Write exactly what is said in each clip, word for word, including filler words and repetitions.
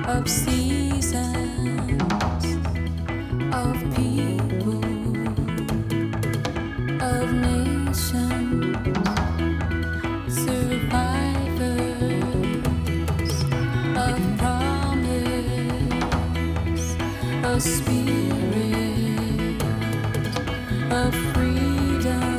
of seasons, of people, of nations, survivors of promise, of spirit, of freedom.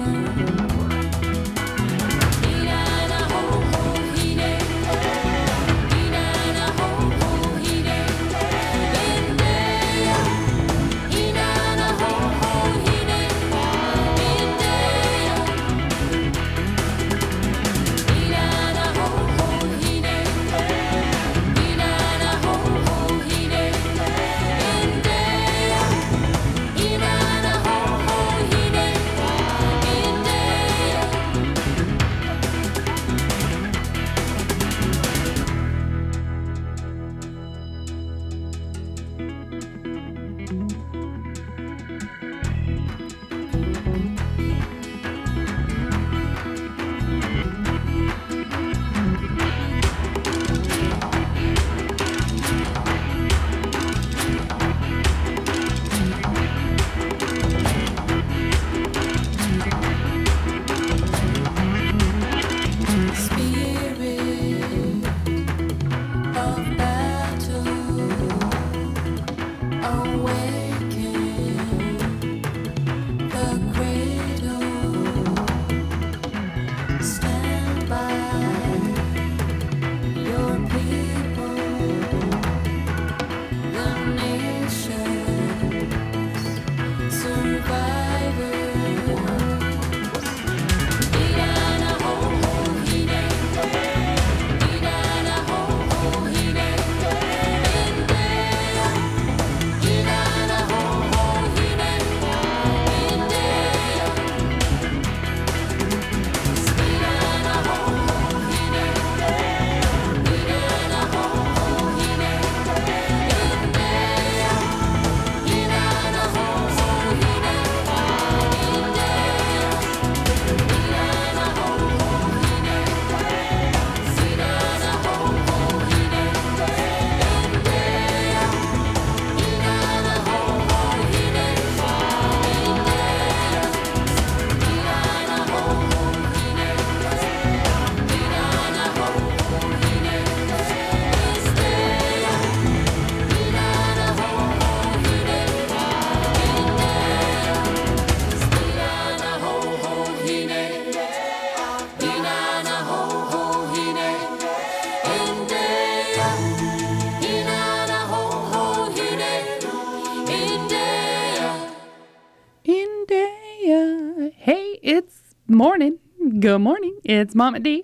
Morning. Good morning. It's Mama D.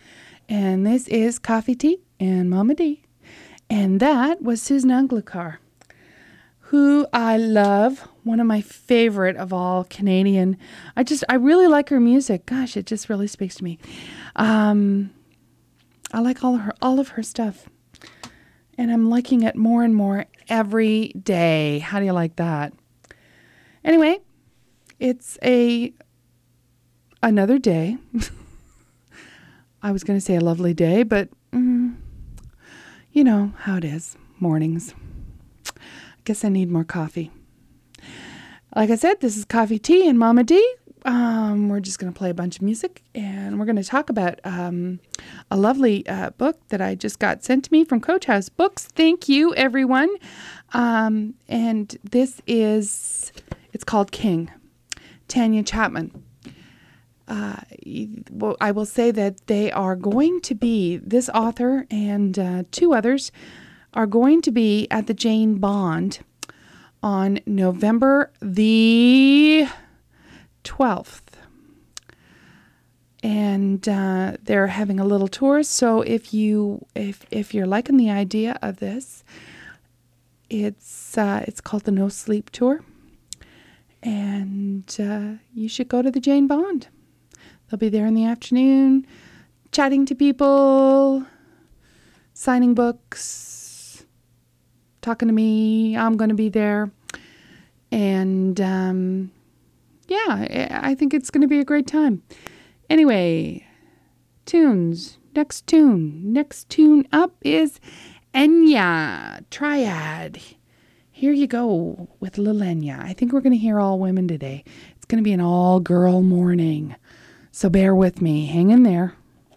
And this is Coffee Tea and Mama D. And that was Susan Unglukar, who I love. One of my favorite of all Canadian. I just, I really like her music. Gosh, it just really speaks to me. Um, I like all of her, all of her stuff. And I'm liking it more and more every day. How do you like that? Anyway, it's a Another day. I was going to say a lovely day, but mm, you know how it is. Mornings. I guess I need more coffee. Like I said, this is Coffee Tea and Mama D. Um, we're just going to play a bunch of music, and we're going to talk about um, a lovely uh, book that I just got sent to me from Coach House Books. Thank you, everyone. Um, and this is, it's called King, Tanya Chapman. Uh, well, I will say that they are going to be, this author and uh, two others are going to be at the Jane Bond on November the twelfth. And uh, they're having a little tour. So if you if if you're liking the idea of this, it's uh, it's called the No Sleep Tour, and uh, you should go to the Jane Bond. They'll be there in the afternoon, chatting to people, signing books, talking to me. I'm going to be there. And, um, yeah, I think it's going to be a great time. Anyway, tunes. Next tune. Next tune up is Enya, triad. Here you go with little Enya. I think we're going to hear all women today. It's going to be an all-girl morning. So bear with me. Hang in there.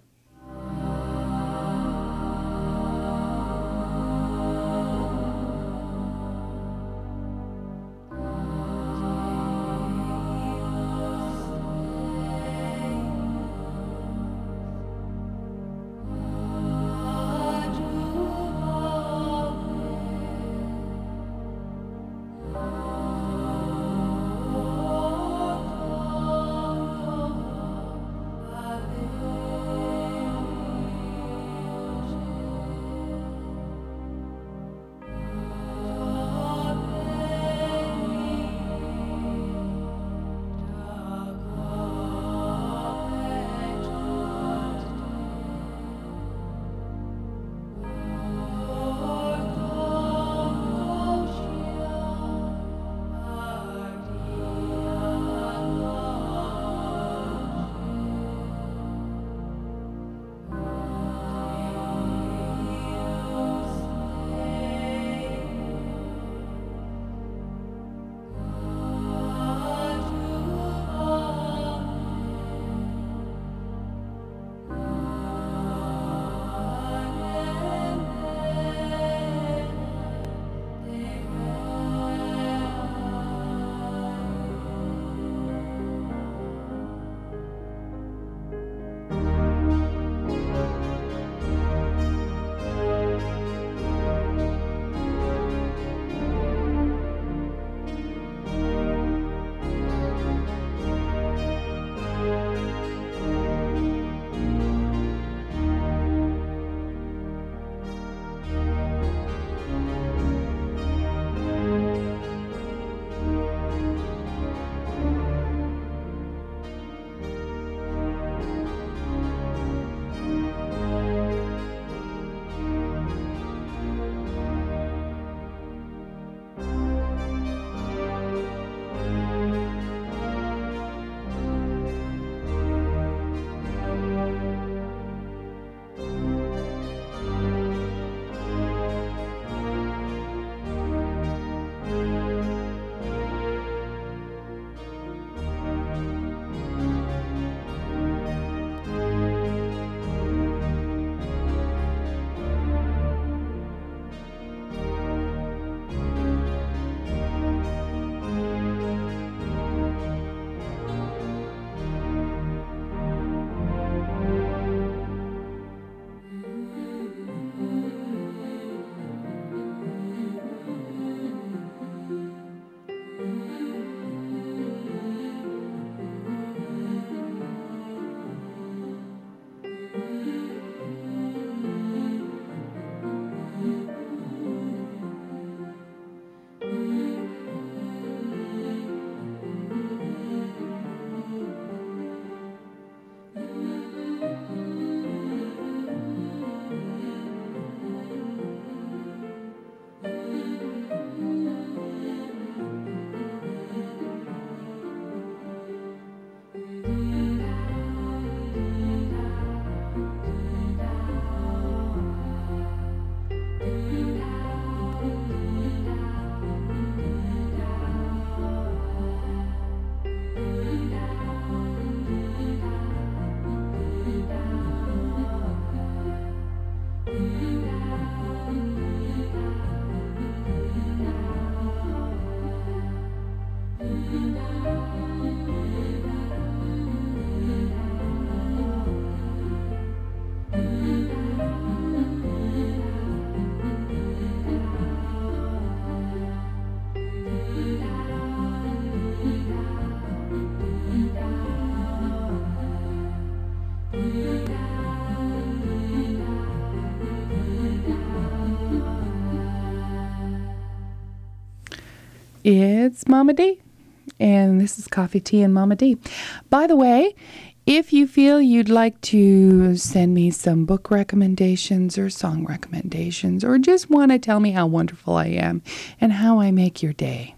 It's Mama D, and this is Coffee, Tea, and Mama D. By the way, if you feel you'd like to send me some book recommendations or song recommendations, or just want to tell me how wonderful I am and how I make your day,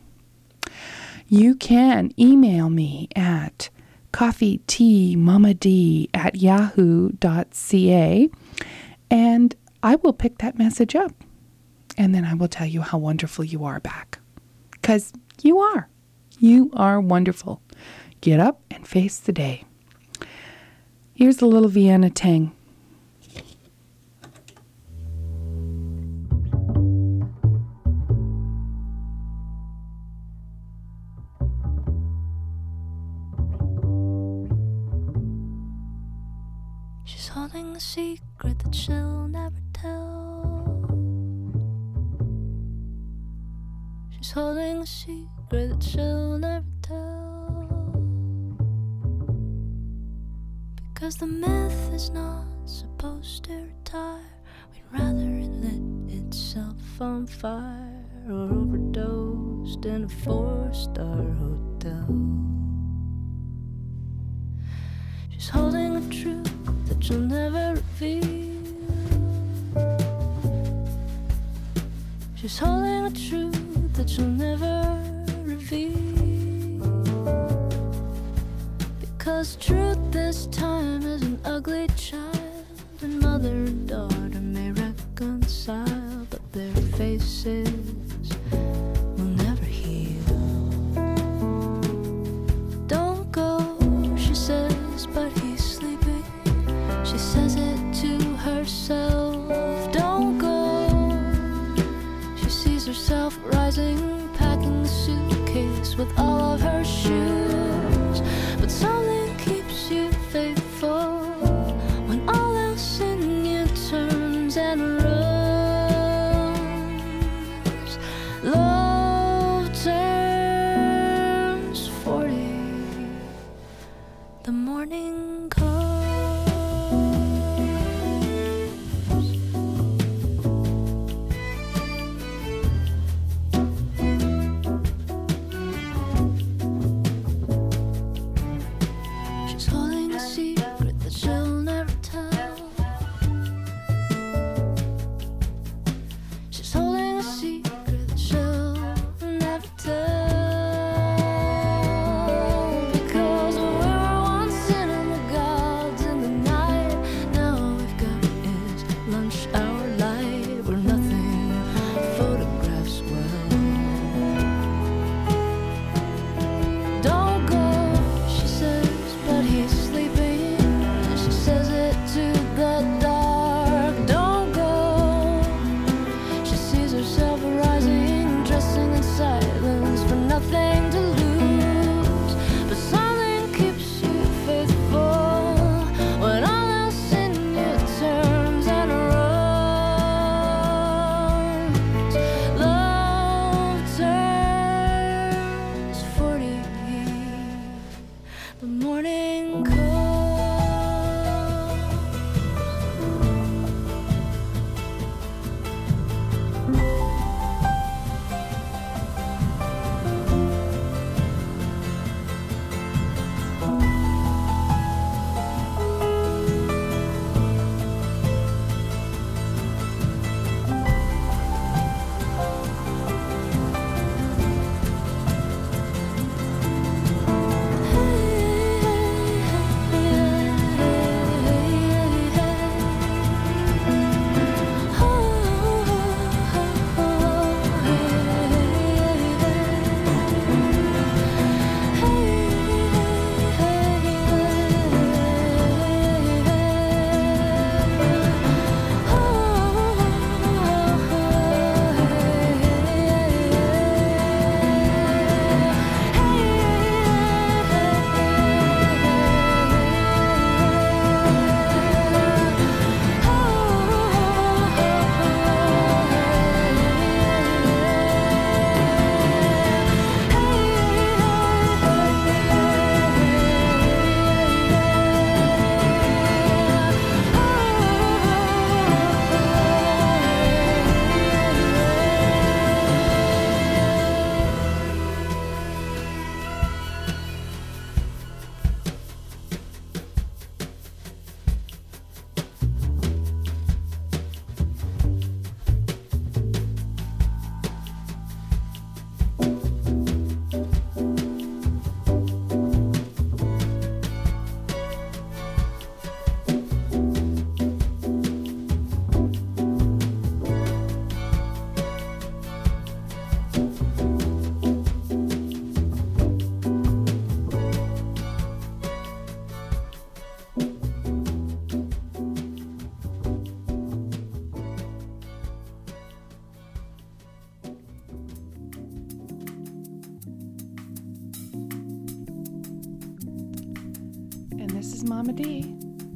you can email me at coffeeteamamad at yahoo dot ca, and I will pick that message up And then I will tell you how wonderful you are back. Because you are. You are wonderful. Get up and face the day. Here's a little Vienna Tang. She's holding a secret that she'll never tell. She's holding a secret that she'll never tell. Because the myth is not supposed to retire. We'd rather it lit itself on fire or overdosed in a four-star hotel. She's holding a truth that she'll never reveal. She's holding a truth that she'll never reveal. Because truth this time is an ugly child, and mother and daughter may reconcile, but their faces will never heal. Don't go, she says, but he's sleeping. She says it to herself. Don't go. She sees herself rising, packing the suitcase with all of her shoes. But something keeps you faithful when all else in you turns and runs. Love turns forty. The morning comes. She's holding a secret that she'll never tell. She's holding a secret that she'll never tell. Because we were once sitting the gods in the night. Now we've got is lunch hour light where nothing photographs well. Don't go, she says, but he's sleeping. She says it to the dark. Don't go. She sees herself rising, dressing in silence for nothing to lose. But something keeps you faithful when all else in you turns and runs. Mama D.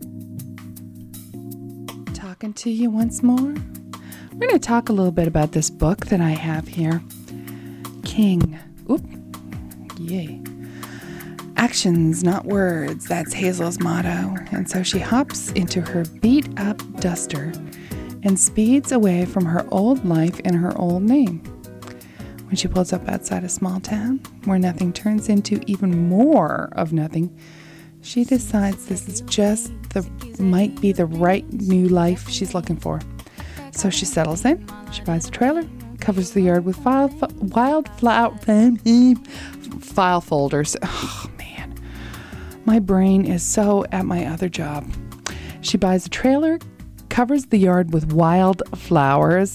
Talking to you once more. We're going to talk a little bit about this book that I have here. King. Oop. Yay. Actions, not words. That's Hazel's motto. And so she hops into her beat-up duster and speeds away from her old life and her old name. When she pulls up outside a small town where nothing turns into even more of nothing, she decides this is just the might be the right new life she's looking for. So she settles in. She buys a trailer, covers the yard with file, wildflower file folders. Oh man, my brain is so at my other job. She buys a trailer, covers the yard with wild flowers.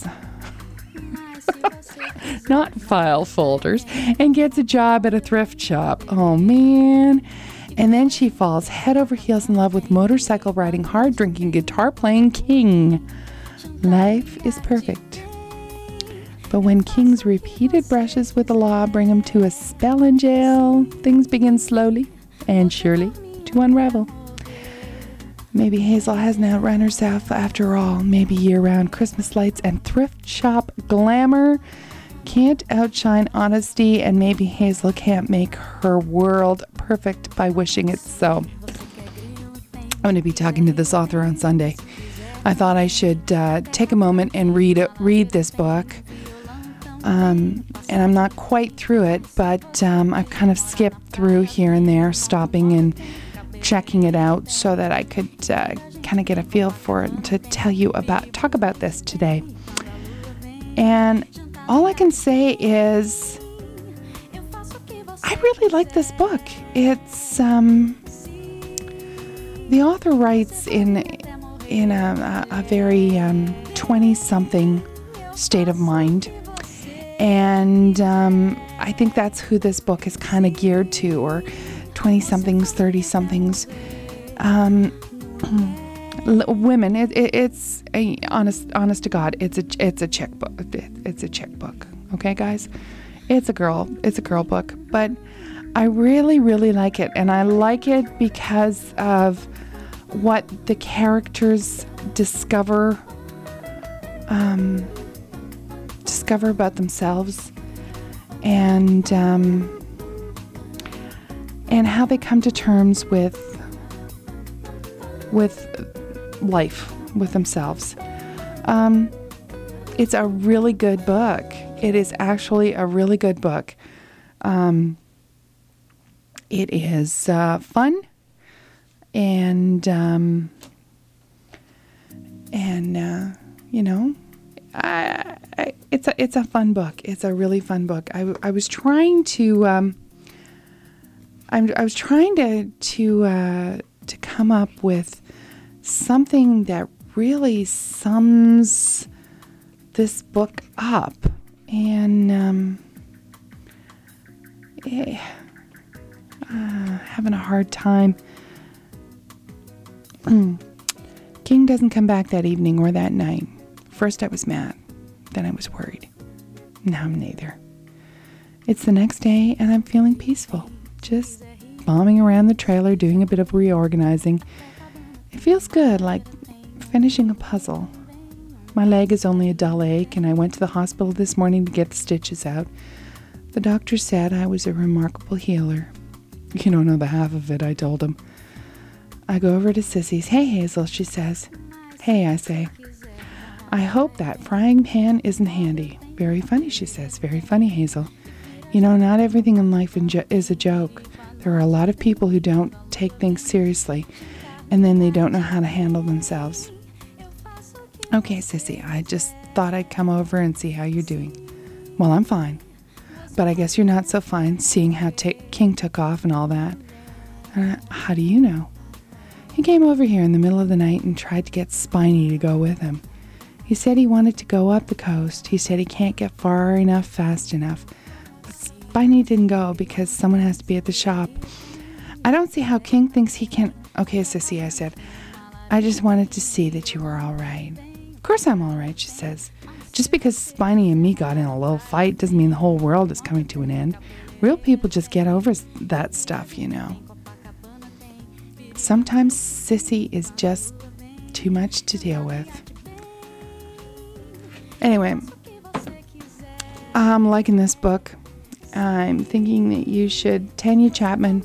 Not file folders, and gets a job at a thrift shop. Oh man. And then she falls head over heels in love with motorcycle riding, hard drinking, guitar playing King. Life is perfect. But when King's repeated brushes with the law bring him to a spell in jail, things begin slowly and surely to unravel. Maybe Hazel hasn't outrun herself after all. Maybe year-round Christmas lights and thrift shop glamour can't outshine honesty, and maybe Hazel can't make her world perfect by wishing it so. I'm going to be talking to this author on Sunday. I thought I should uh, take a moment and read it, read this book. Um, and I'm not quite through it, but um, I've kind of skipped through here and there, stopping and checking it out so that I could uh, kind of get a feel for it and to tell you about, talk about this today. And all I can say is I really like this book. It's, um, the author writes in, in a, a very um, twenty-something state of mind. And um, I think that's who this book is kind of geared to, or twenty-somethings, thirty-somethings. Um, women, it, it, it's a, honest, honest to God, it's a, it's a chick book. It's a chick book. Okay, guys, it's a girl, it's a girl book, but I really, really like it, and I like it because of what the characters discover, um, discover about themselves, and um, and how they come to terms with with life, with themselves. Um, it's a really good book. It is actually a really good book. Um, it is uh, fun, and um, and uh, you know, I, I, it's a it's a fun book. It's a really fun book. I, I was trying to um, I'm, I was trying to to uh, to come up with something that really sums this book up, and um, eh, uh, having a hard time. King doesn't come back that evening or that night. First I was mad, then I was worried. Now I'm neither. It's the next day and I'm feeling peaceful, just bombing around the trailer, doing a bit of reorganizing. It feels good, like finishing a puzzle. My leg is only a dull ache, and I went to the hospital this morning to get the stitches out. The doctor said I was a remarkable healer. You don't know the half of it, I told him. I go over to Sissy's. Hey, Hazel, she says. Hey, I say. I hope that frying pan isn't handy. Very funny, she says. Very funny, Hazel. You know, not everything in life is a joke. There are a lot of people who don't take things seriously, and then they don't know how to handle themselves. Okay, Sissy, I just thought I'd come over and see how you're doing. Well, I'm fine. But I guess you're not so fine, seeing how t- King took off and all that. Uh, how do you know? He came over here in the middle of the night and tried to get Spiny to go with him. He said he wanted to go up the coast. He said he can't get far enough fast enough. But Spiny didn't go because someone has to be at the shop. I don't see how King thinks he can... Okay, Sissy, I said. I just wanted to see that you were all right. Of course I'm all right, she says. Just because Spiny and me got in a little fight doesn't mean the whole world is coming to an end. Real people just get over that stuff, you know. sometimes Sissy is just too much to deal with. Anyway, I'm liking this book. I'm thinking that you should, Tanya Chapman,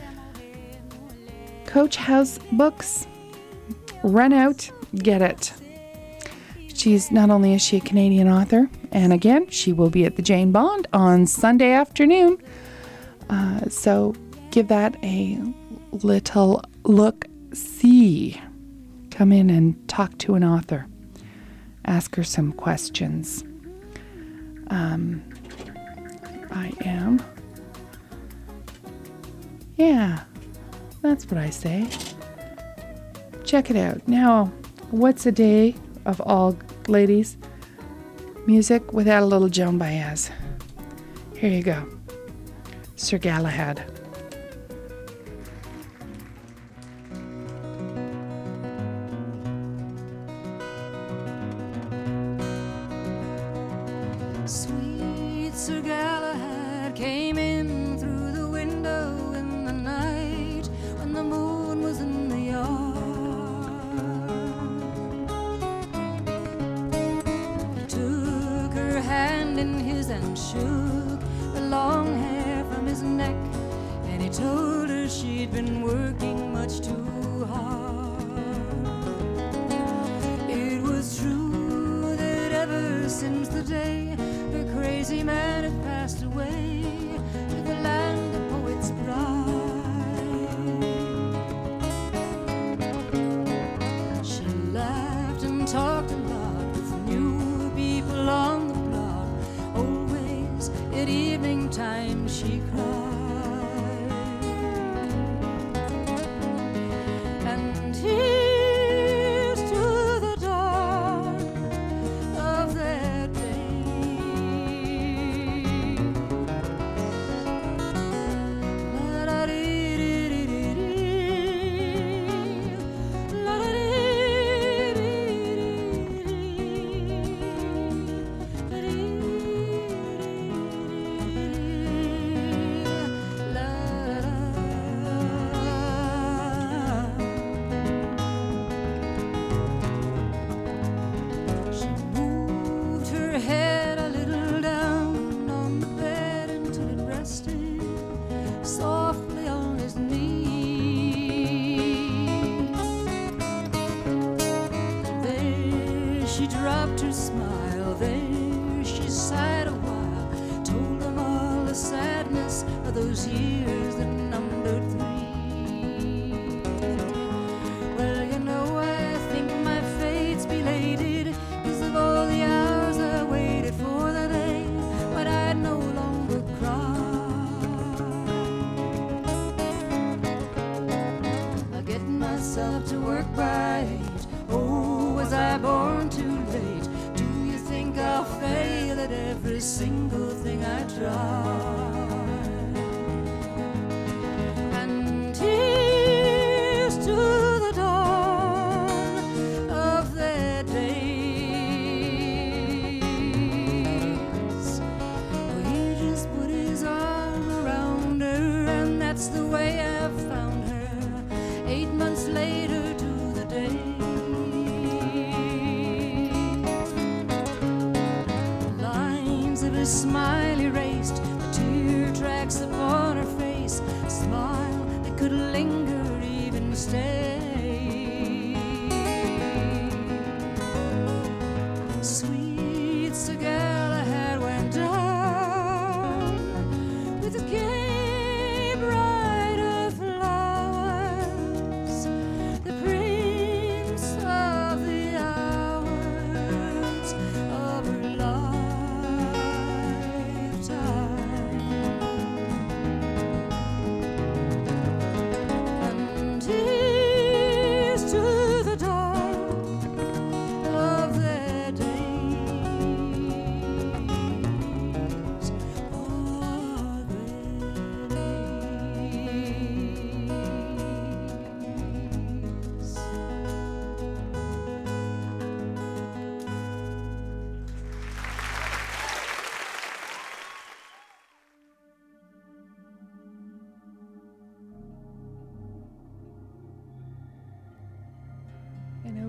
Coach House Books, run out, get it. She's not only is she a Canadian author, and again, she will be at the Jane Bond on Sunday afternoon. Uh, so give that a little look-see. Come in and talk to an author. Ask her some questions. Um, I am. Yeah, that's what I say. Check it out. Now, what's a day of all ladies? Music without a little Joan Baez. Here you go. Sir Galahad. Sweet Sir Galahad came in through the window in the night when the moon was in the yard. He took her hand in his and shook the long hair from his neck, and he told her she'd been working much too hard. It was true that ever since the day the crazy man had passed away to the land of poets' bride. She laughed and talked a lot with new people on the block. Always at evening time she cried. And here's to the dawn of that day. She moved her head a little down on the bed until it rested softly on his knee. There she dropped her smile, there she sighed a while, told him all the sadness of those years that numbered three. Well, you know, I think my fate's belated, 'cause of all the hours I waited for the day when I'd no longer cry. I get myself to work by eight. Oh, was I born too late? Do you think I'll fail at every single thing I try? And here's to the dawn of their days. Well, he just put his arm around her, and that's the way I've found her. Eight months later to the day. Lines of his smile erased, the tear tracks upon her face, a smile that could linger, even stay. Sweet Sir Galahad went down with his gay bride of flowers, the prince of the hours of her lifetime. And here's to the dawn of their day.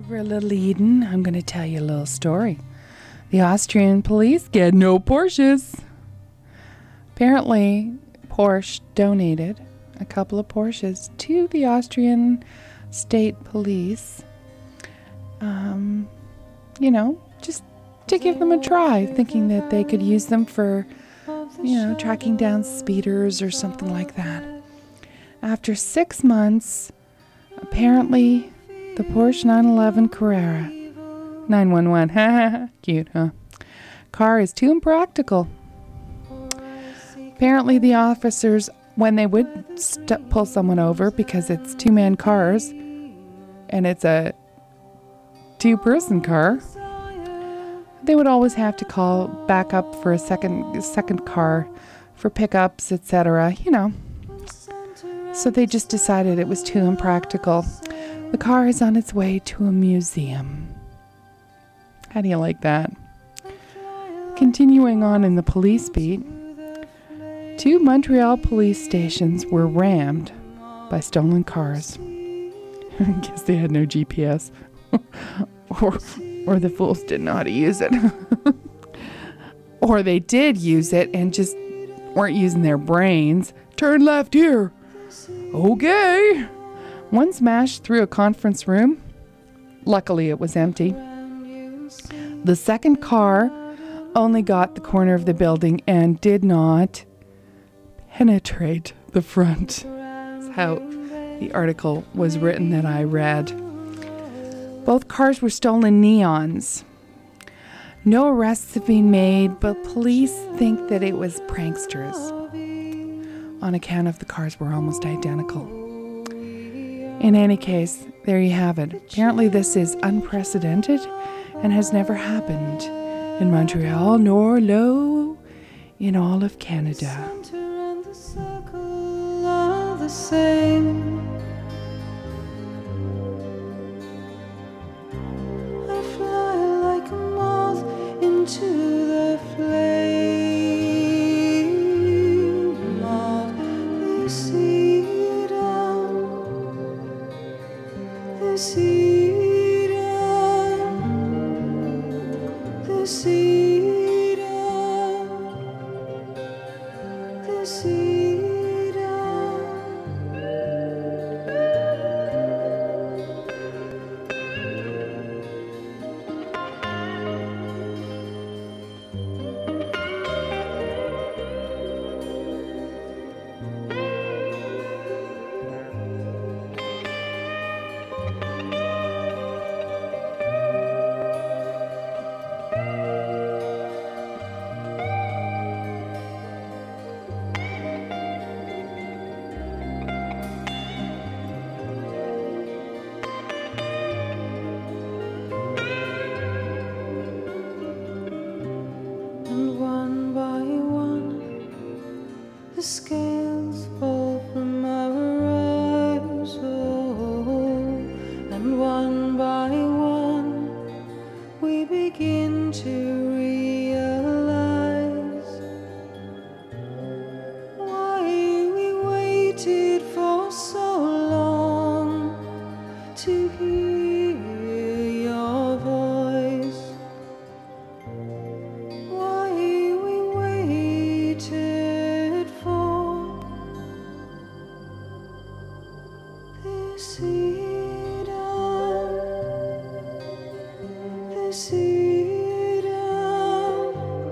For a little Eden, I'm going to tell you a little story. The Austrian police get no Porsches. Apparently, Porsche donated a couple of Porsches to the Austrian state police. Um, you know, just to give them a try, thinking that they could use them for, you know, tracking down speeders or something like that. After six months, apparently, the Porsche nine eleven Carrera nine one one, cute, huh? Car is too impractical. Apparently, the officers, when they would st- pull someone over because it's two-man cars and it's a two-person car, they would always have to call back up for a second second car for pickups, et cetera. You know. So they just decided it was too impractical. The car is on its way to a museum. How do you like that? Continuing on in the police beat, two Montreal police stations were rammed by stolen cars. I guess they had no G P S. or, or the fools didn't know how to use it. Or they did use it and just weren't using their brains. Turn left here. Okay. One smashed through a conference room. Luckily, it was empty. The second car only got the corner of the building and did not penetrate the front. That's how the article was written that I read. Both cars were stolen neons. No arrests have been made, but police think that it was pranksters on account of the cars were almost identical. In any case, there you have it. Apparently this is unprecedented and has never happened in Montreal nor low in all of Canada. I fly like a moth into the flame of the cedar, the cedar, the cedar, the cedar. And one by one, the scales fall from our eyes. Oh, and one by one, we begin to realize why we waited for so long to hear your voice. Why we waited for this Eden, this Eden,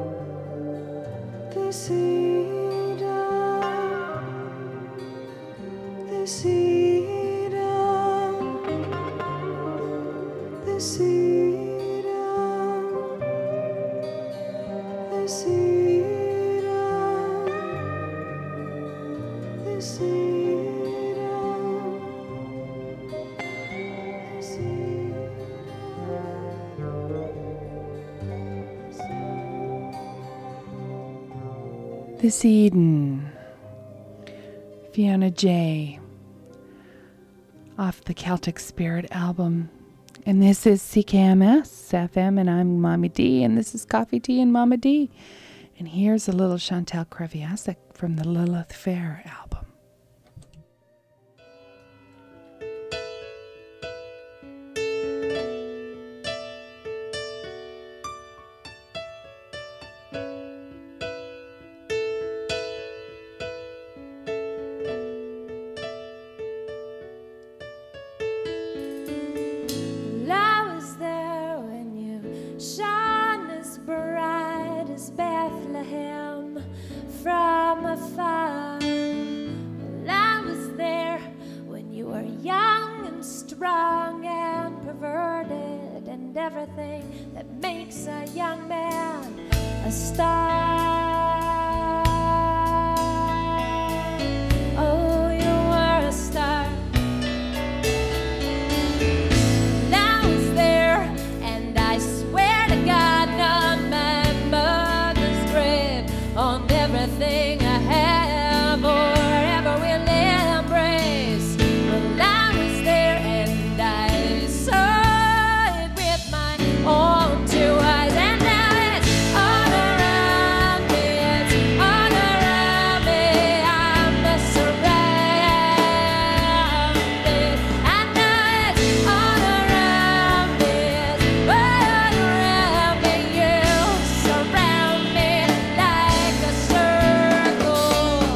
this Eden, this Eden, this Eden, this Eden, this This Eden, Fiona J. off the Celtic Spirit album. And this is C K M S F M, and I'm Mommy D, and this is Coffee Tea and Mama D. And here's a little Chantal Kreviazuk from the Lilith Fair album. was a young man, a star. Oh, you were a star. And I was there, and I swear to God, on my mother's grave, on everything I have, forever we'll embrace. Well, I was there, and I saw it with my own two eyes. And now it's all around me, it's all around me. I'm surrounded. And now it's all around me, it's all around me. You surround me like a circle.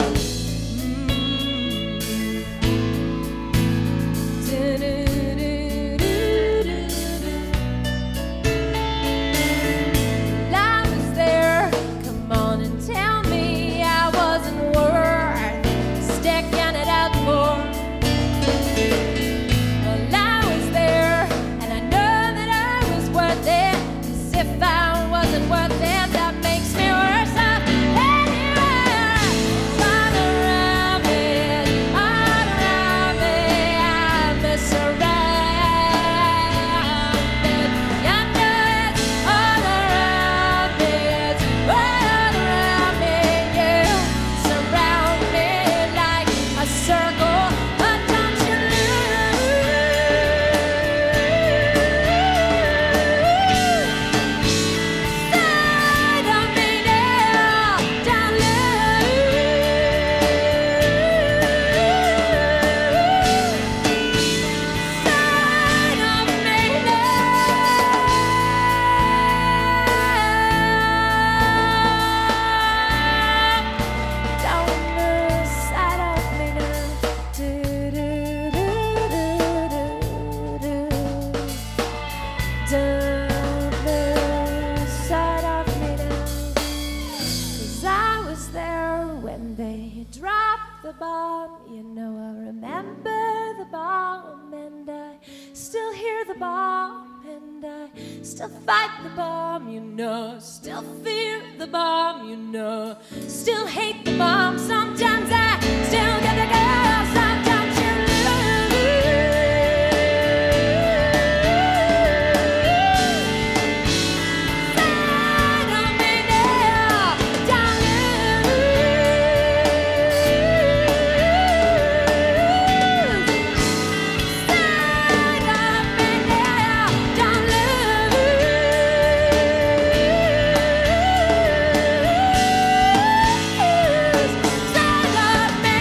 I was there. Come on and tell me I wasn't worth sticking it out for. Well, I was there, and I know that I was worth it. 'Cause if I wasn't worth it, that makes me worse off anywhere. All around me, all around me, I'm surrounded. I know it's all around me, it's all around me. You surround me like a circle, but don't you side of me now, don't side of me now, don't lose sight of me now. Do do do do do do. Don't lose sight of me now. 'Cause I was there when they dropped the bomb. You know, I remember the bomb, and I still hear the bomb, and I still fight the bomb. You know, still fear the bomb. You know, still hate the bomb. Sometimes I still get the girl. Sometimes you side of me now, don't lose sight of me now, don't lose sight of me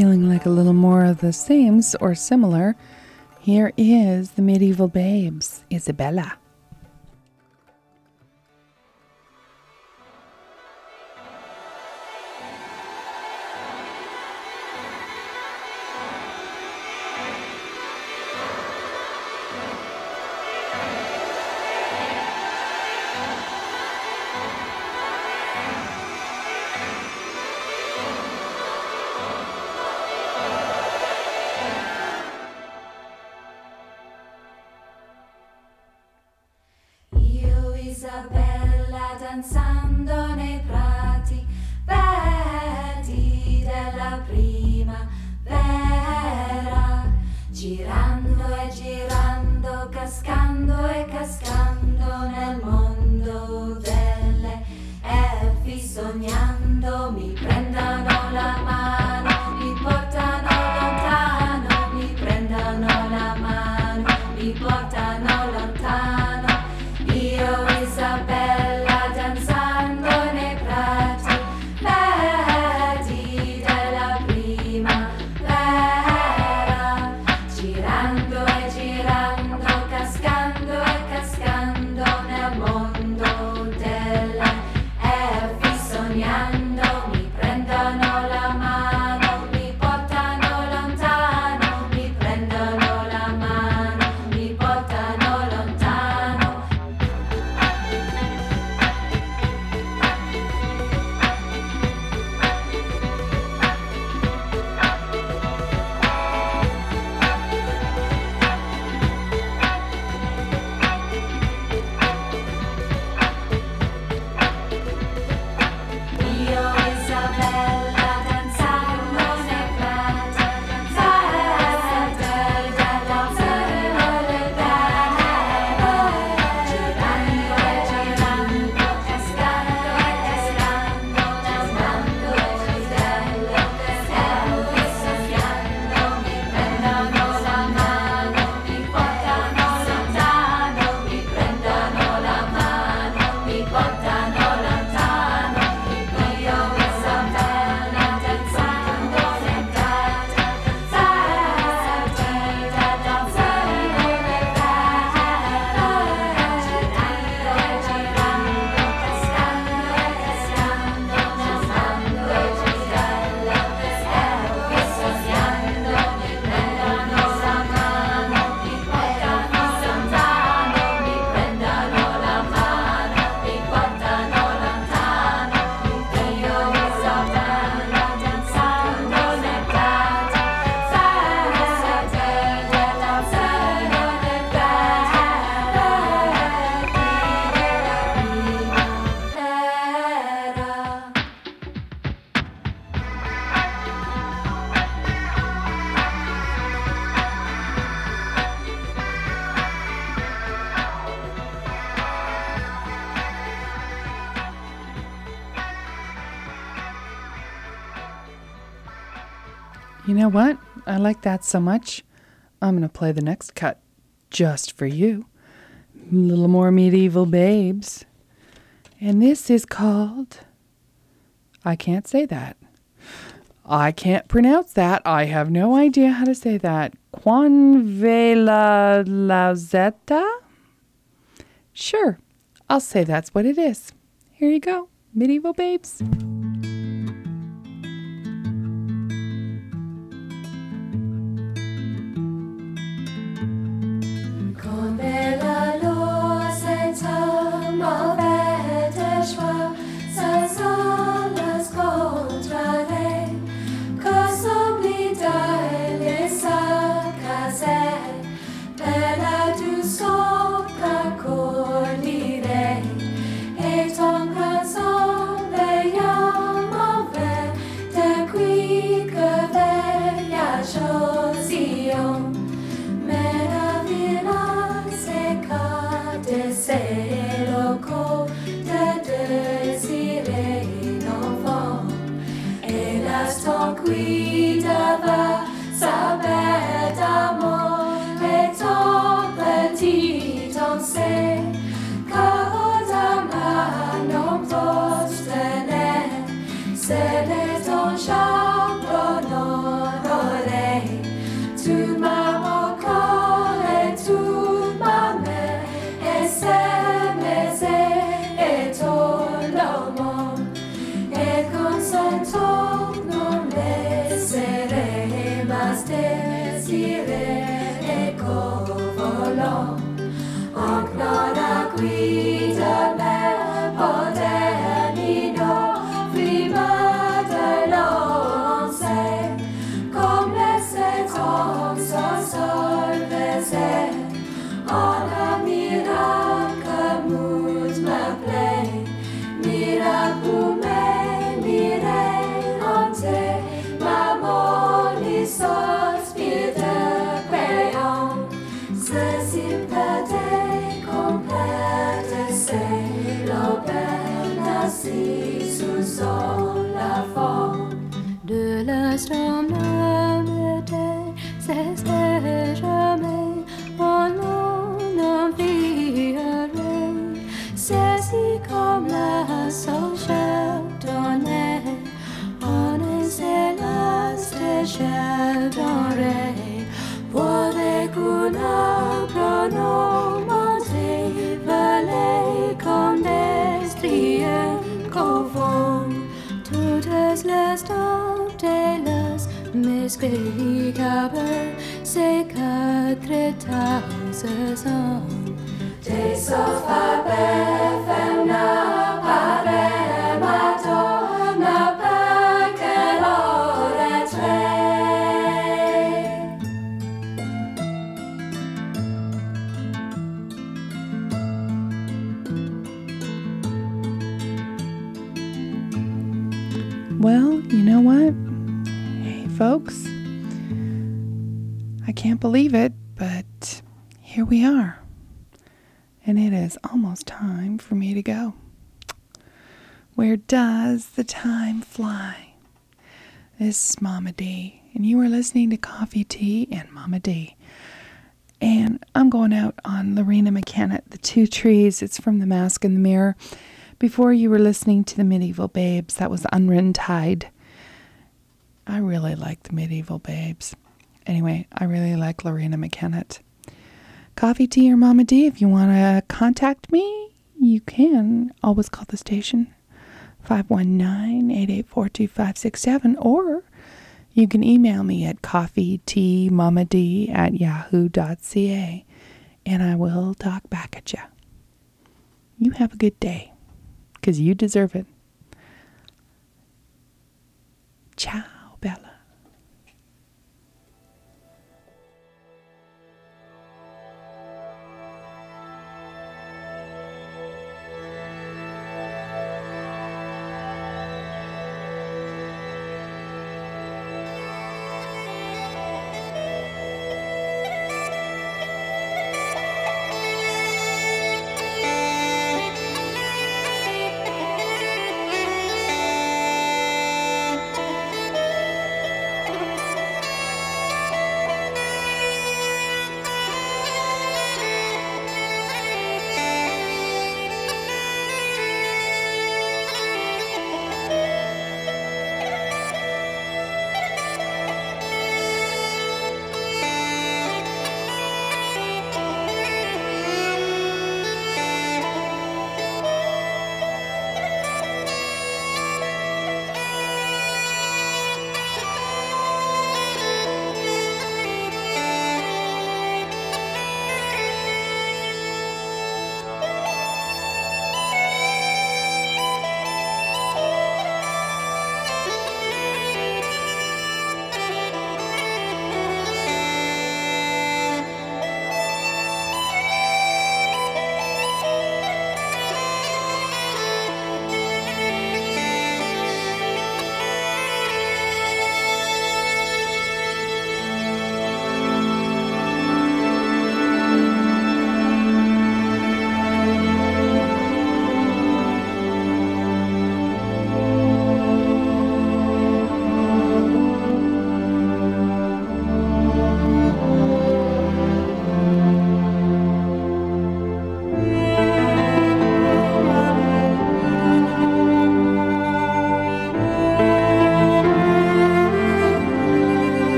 feeling like a little more of the same or similar, here is the Medieval Babes, Isabella. Isabella danzando nei prati verdi della primavera, girando e girando, cascando e cascando nel mondo delle elfi, sognando mi prendano la mano, mi portano lontano, mi prendano la mano, mi portano lontano. Io Isabella danzando nei prati verdi della primavera, girando e girando, cascando e cascando nel mondo delle elfi, sognando mi prendono la mano, mi portano lontano, mi prendono la mano, mi portano lontano. Io Isabella danzando nei prati verdi della primavera, girando e girando, cascando e cascando nel mondo delle elfi, sognando mi prendono la mano, mi portano lontano, mi prendono la mano, mi portano lontano. Io Isabella danzando nei prati verdi della primavera, girando e girando, cascando e cascando nel mondo delle elfi, sognando mi prendono la mano, mi portano lontano, mi prendono la mano, mi portano lontano. Io Isabella danzando nei prati verdi della primavera. You know what? I like that so much. I'm going to play the next cut just for you. A little more Medieval Babes. And this is called... I can't say that. I can't pronounce that. I have no idea how to say that. Quanvela Lauzetta? Sure, I'll say that's what it is. Here you go, Medieval Babes. Come la lua senza muovete schwa, senza l'ascoltare, cosa oblidare le sa case, per la tu sopra cordirei, e ton razon vegliare. sire e covolo. Onc non a guida me podenino prima de l'once. Comme laissez on so solvese. On a miracle mood me play. Miracle me mire on te. Mamoni sospire crayon. Ceci peut complète, c'est l'auberge assis sous son plafond. De l'instant m'aimer, c'est jamais on en envierait. Ceci comme la sauge donnée, on est la chevronné. Puede cuna pronomante, vale con destrien covon. Todas las dondelas miscricables se cadretausas son. Te sofa befemna pare matona pacelore tre. Well, you know what? Hey, folks. I can't believe it, but here we are. And it is almost time for me to go. Where does the time fly? This is Mama D, and you are listening to Coffee, Tea, and Mama D. And I'm going out on Lorena McKenna, The Two Trees. It's from The Mask and the Mirror. Before you were listening to the Medieval Babes, that was Unwritten Tide. I really like the Medieval Babes. Anyway, I really like Lorena McKenna. Coffee, Tea, or Mama D, if you want to contact me, you can always call the station, five one nine, eight eight four, two five six seven, or you can email me at coffeeteamamad at yahoo dot ca, and I will talk back at you. You have a good day, because you deserve it. Ciao, Bella.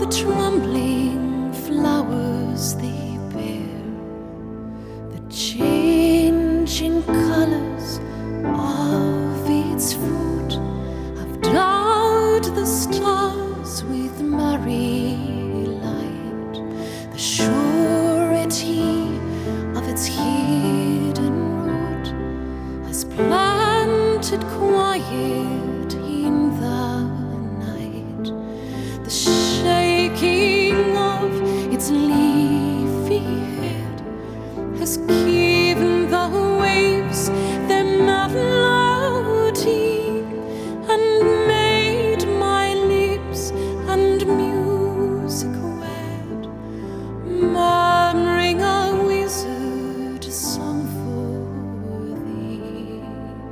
the trembling flowers they bear, the changing colors of its fruit have dyed the stars with merry light, the surety of its hidden root has planted quiet in the night, the shaking of its leafy head has given the waves their melody and made my lips and music wed, murmuring a wizard song for thee.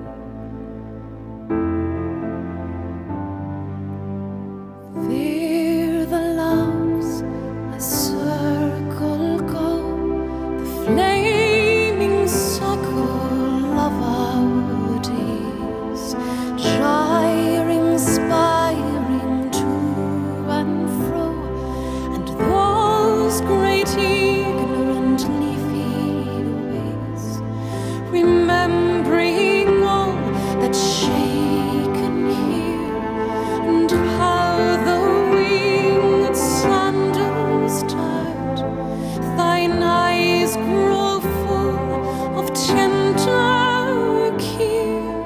There the loves a circle go, the flaming circle of our days, gyring, spiring to and fro, and those great ignorant leafy ways, remembering all that's shaken here, and how the winged sandals turned, thine eyes grow full of tender care,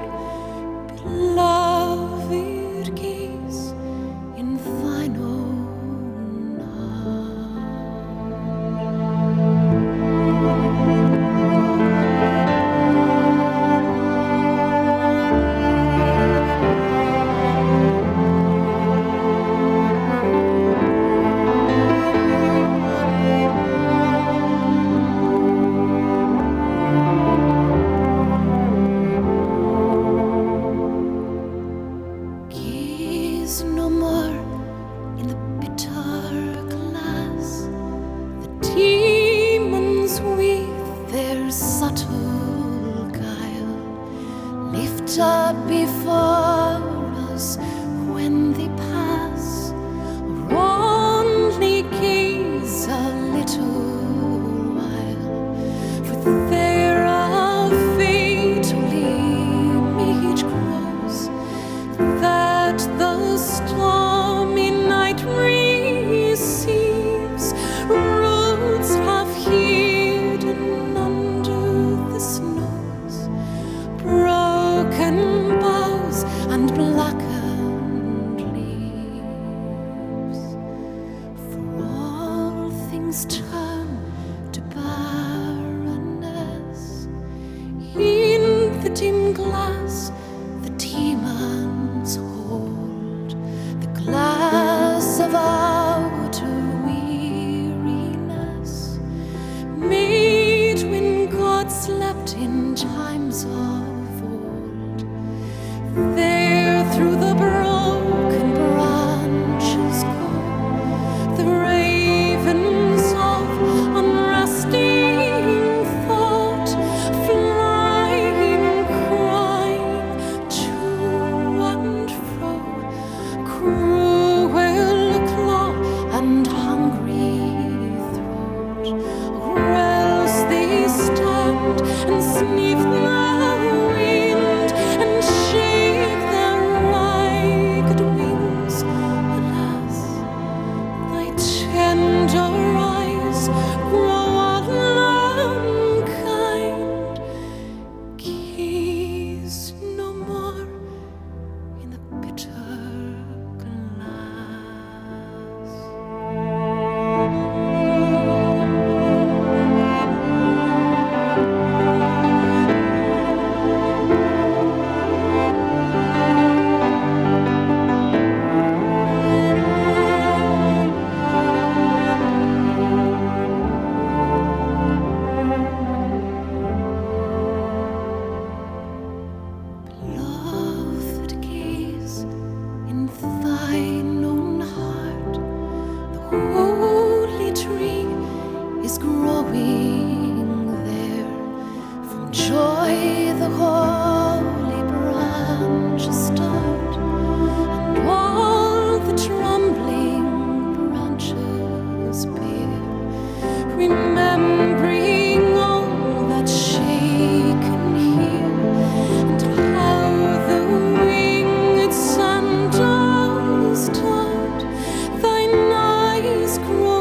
beloved gaze in thine own gaze no more in the bitter glass, the demons with their subtle guile lift up before us when they pass, or only gaze a little while, for there a fatal image grows that the stormy night receives, roots have hidden under the snows, broken boughs and blackened leaves. For all things turn to barrenness in the dim glass the demons hold, the glass of outer weariness, made when God slept in times of old. There through the broken branches go the ravens of unresting thought, flying, crying, remembering all that she can hear, and how the winged sandals taught thine eyes grow